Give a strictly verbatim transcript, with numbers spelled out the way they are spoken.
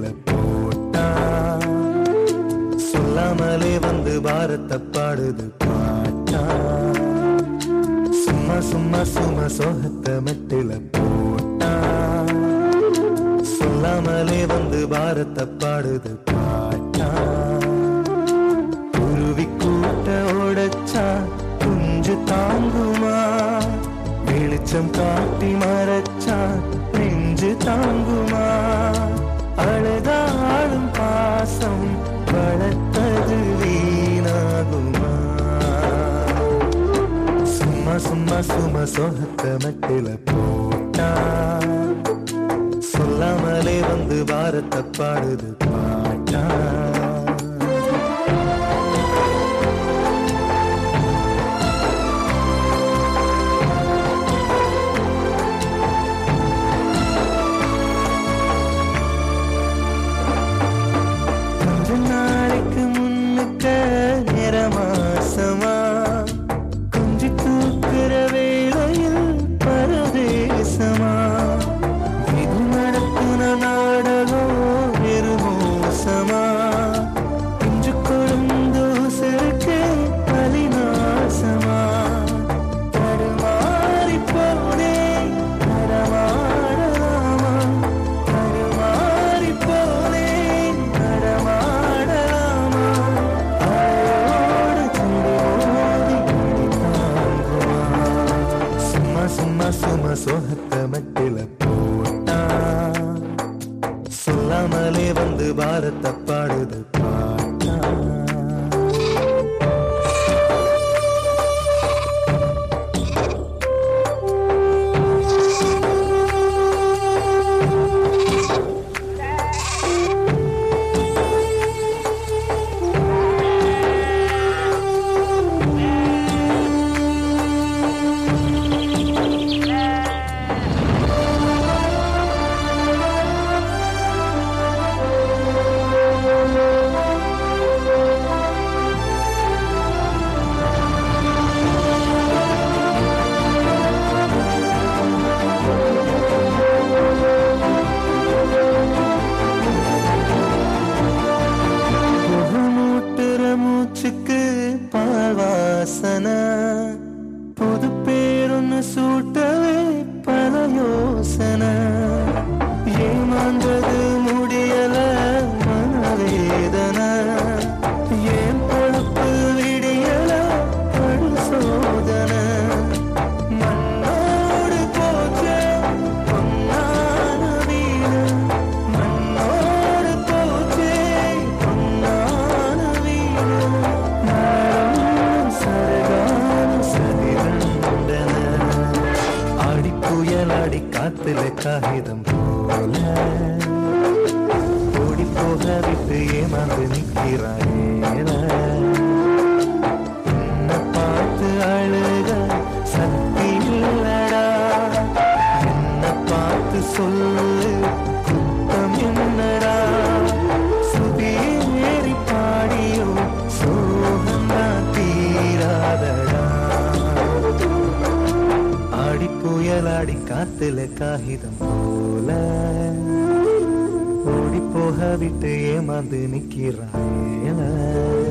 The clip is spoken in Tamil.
மெட்டில போட்டா சொல்லாமலே வந்து பாரத்தை பாடுது பாட்டா சும்மா சும்மா சும்மா சோகத்தை மெட்டில போட்டா சொல்லாமலே வந்து பாரத்தை பாடுது பாட்டா குருவி கூட்ட ஓடச்சா குஞ்சு தாங்குமா வெளிச்சம் காட்டி மறைச்சா நெஞ்சு தாங்குமா அழுதாடும் பாசம் வளர்த்தது வீணாகுமா சும்மா சும்மா சும்மா சோகத்தை மெட்டில போட்டா சொல்லாமலே வந்து பாரத்தை பாடுது பாட்டா நாளைக்கு முன்னுக்க நிறமாசமா குஞ்சு தூக்குற வேளையில் பரதேசமா இது நடத்துன நாடகம் வெறு மோசமா குஞ்சு கொழுந்து செருக்கே பலிநாசமா தடுமாறி போனே நடமாடலாமா தடுமாறி போனே நடமாடலாமா அயோடு துண்டோடி தாங்குமா சும்மா சும்மா சும்மா சோகத்தை மெட்டில போட்டா சொல்லாமலே வந்து பாரத்தை பாடுது பாட்டா மூச்சுக்கு பாவாசன புது பேரொன்னு சூட்டவே பல யோசனை ஏமாந்தது முடியல மனவேதனை ஏன் பொழப்பு விடியல படு சோதனை மண்ணோடு போச்சே பொன்னான வீடு மண்ணோடு போச்சே பொன்னான வீடு ஆடி புயலாடி காத்துல காகிதம் போல ஓடி போக விட்டு ஏமாந்து நிற்கிறாயே என்ன பார்த்து அழுக சக்தி இல்லடா என்ன பார்த்து சொல்லு குத்தம் என்னடா சுதேறி பாடியோ சோகந்தா தீராதடா ஆடி புயலாடி காத்துல காகிதம் போல ஓடி போக விட்டு ஏமாந்து நிற்கிறாய்